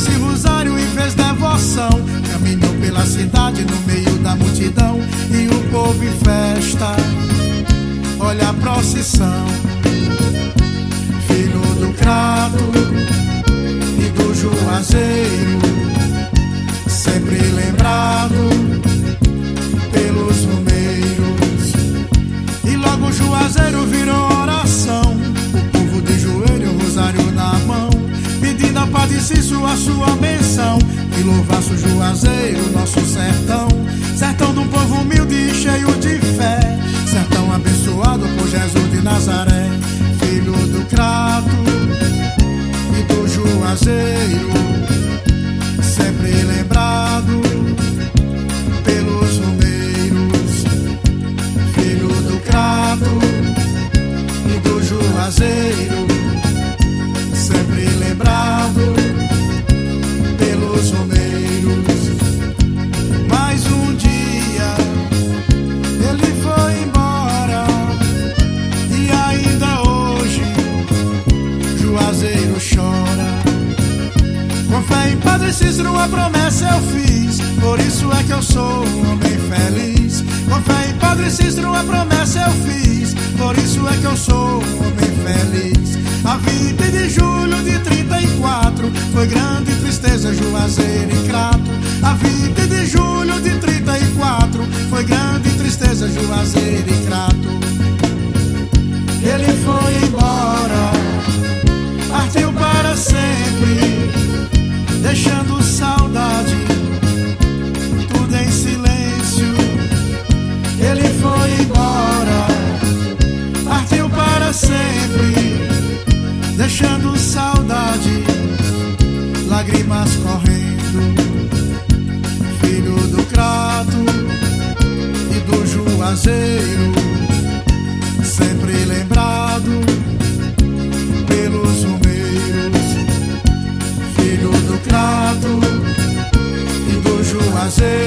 esse rosário e fez devoção. Caminhou pela cidade no meio da multidão, e o povo em festa, olha a procissão. Filho do Crato e do Juazeiro, sempre lembrado pelos rumeiros. E logo o Juazeiro virou oração, o povo de joelho, rosário na mão, pedindo a Padre Cícero a sua benção. Que louvasse o Juazeiro, nosso sertão, sertão do povo humilde e cheio de fé, sertão abençoado por Jesus de Nazaré. Filho do Crato e do Juazeiro, sempre lembrado pelos rumeiros. Filho do Crato e do Juazeiro, sempre lembrado pelos romeiros. Mais um dia ele foi embora, e ainda hoje Juazeiro chora. Com fé em Padre Cícero a promessa eu fiz, por isso é que eu sou um homem feliz. Com fé em Padre Cícero a promessa eu fiz, por isso é que eu sou um homem feliz. A 20 de julho de 34 foi grande tristeza, Juazeiro e Crato. A 20 de julho de 34 foi grande tristeza, Juazeiro e Crato. Ele foi embora, partiu para sempre, deixando saudade, tudo em silêncio. Ele foi embora, partiu para sempre, deixando saudade, lágrimas correndo. Filho do Crato e do Juazeiro, sempre lembrado pelos rumeiros. Filho do Crato e do Juazeiro,